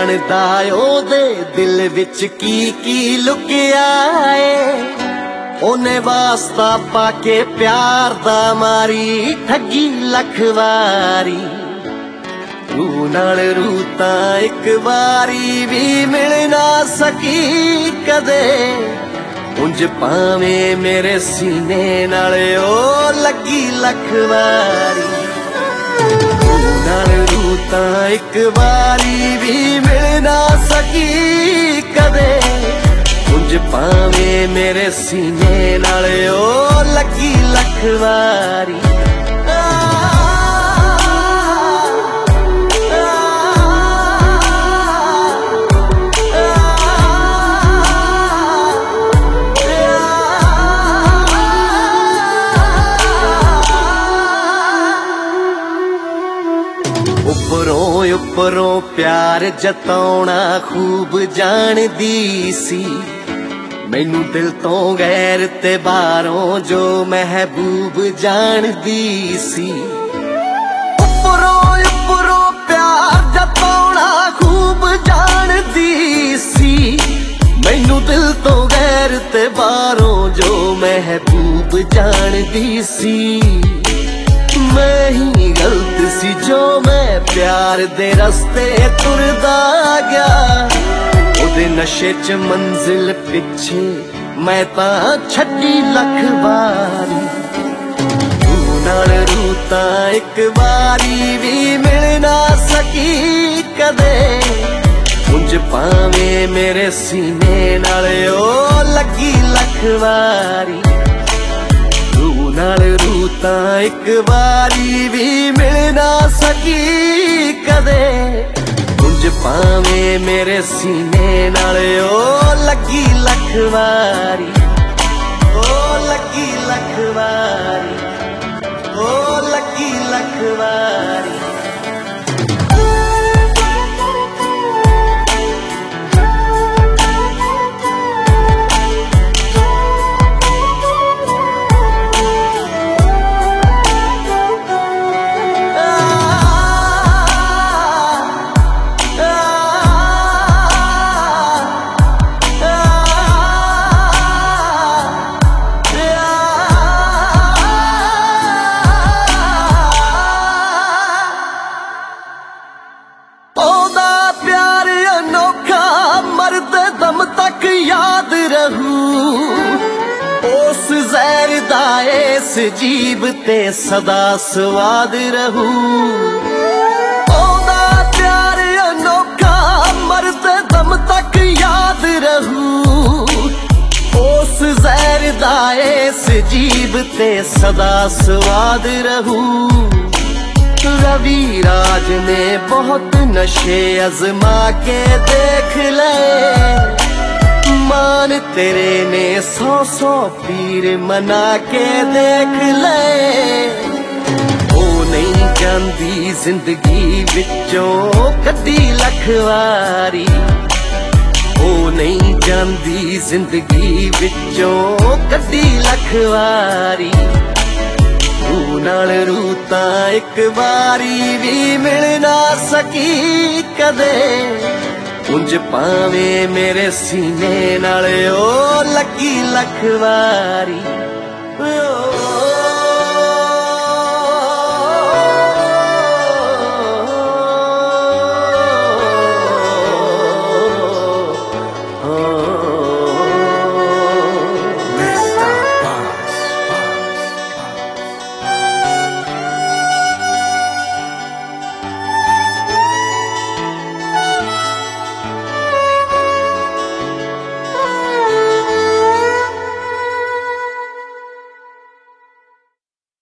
जानदा ओदे दिल विच की लुकिया है। ओने वास्ता पाके प्यार दा मारी ठगी लख वारी। रू नाल रू तां इक वारी भी मिल ना सकी कदे। उंज भावें मेरे सीने नाल ओ लगी लख वारी। रू नाल रू तां इक वारी भी मिल ना सकी कदे। उंज भावें मेरे सीने नाल ओ लगी लख वारी। उपरों उपरों प्यार जताउणा खूब जानदी सी। मैनू दिल तो गैर ते बाहरों जो महबूब जानदी सी। उपरों उपरों प्यार जताउणा खूब जानदी सी। मैनू दिल तो गैर ते बाहरों जो महबूब जानदी सी। मैं ही गलत सी जो मैं प्यार दे रस्ते तुरदा गया। ओदे नशे च मंजिल पिछे मैं तां छड्डी लख वारी। रू नाल रू तां इक वारी भी मिल ना सकी कदे। उंज भावें मेरे सीने नाल ओ लगी लख वारी। रू नाल रू तां इक वारी भी मिल ना सकी कदे। उंज भावें मेरे सीने नाल ओ लगी लख वारी। ओ लगी लख वारी। ओ लगी लख वारी। याद रहूं उस ज़हर दा इस जीब ते सदा स्वाद रहूं। ओदा प्यार अनोखा मरते दम तक याद रहूं। उस ज़हर दा इस जीब ते सदा स्वाद रहूं। रवि राज ने बहुत नशे अजमा के देख ले। मान तेरे ने 100 पीर मना के देख ले। ओ नहीं जानदी जिंदगी विचों कदी लख वारी। ओ नहीं जानदी जिंदगी विचों कदी लख वारी। रू नाल रू तां इक वारी भी मिल ना सकी कदे। उंज भावें मेरे सीने नाल ओ लगी लख वारी।